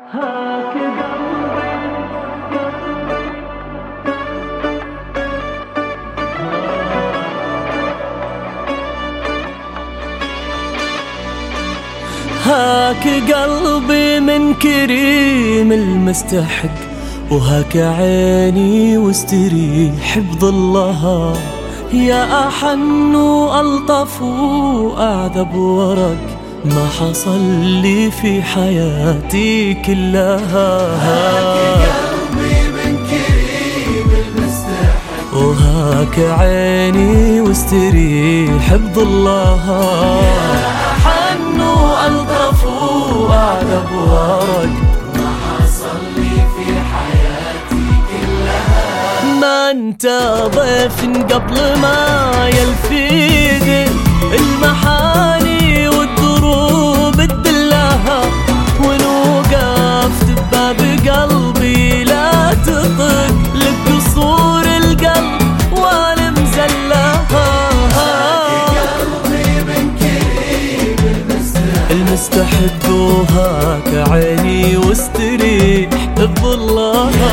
هاك قلبي من كريم المستحق، وهاك عيني واستريح بظلها. يا أحن وألطف وأعذب ورق ما حصل لي في حياتي كلها. هاك قلبي من كريم المستحق، وهاك عيني واستريح بظلها. أحن وألطف وأعذب ورق ما حصل لي في حياتي كلها. ما انت ضيف قبل ما يلفيد المحاني والدروب تدلها، ونوقف باب قلبي لا تطق لك قصور القلب والمزلها. قلبي من كريم المستحق، وهاك عيني واستريح بظلها.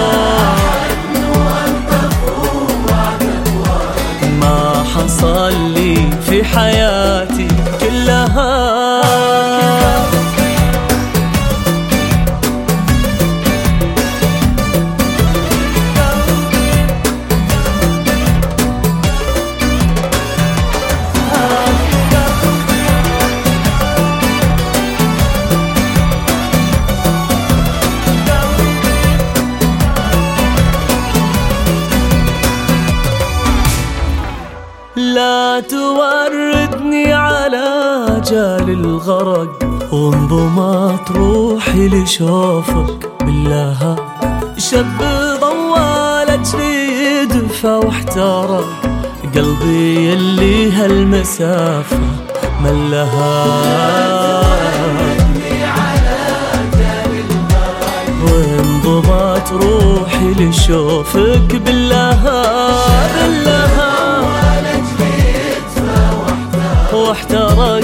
ما حصل لي في حياتي كلها. لا توردني على جال الغرق، وانضمت روحي لشوفك بالله. شب ضوالك في دفا واحترق قلبي اللي هالمسافة ملها. وانضمت روحي لشوفك بالله بالله. واحترق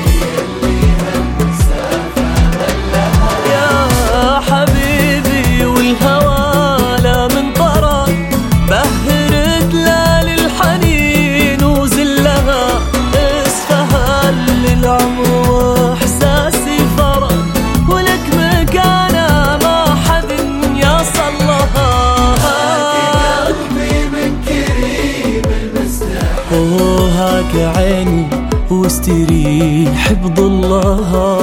يا حبيبي، والهوى لا من طرق بهرت ليالي الحنين وزلها. اسفها للعمر واحساسي فرق، ولك مكانه ما حد يصل لها. قلبي من كريم المستحق، وهاك عيني واستريح بظلها.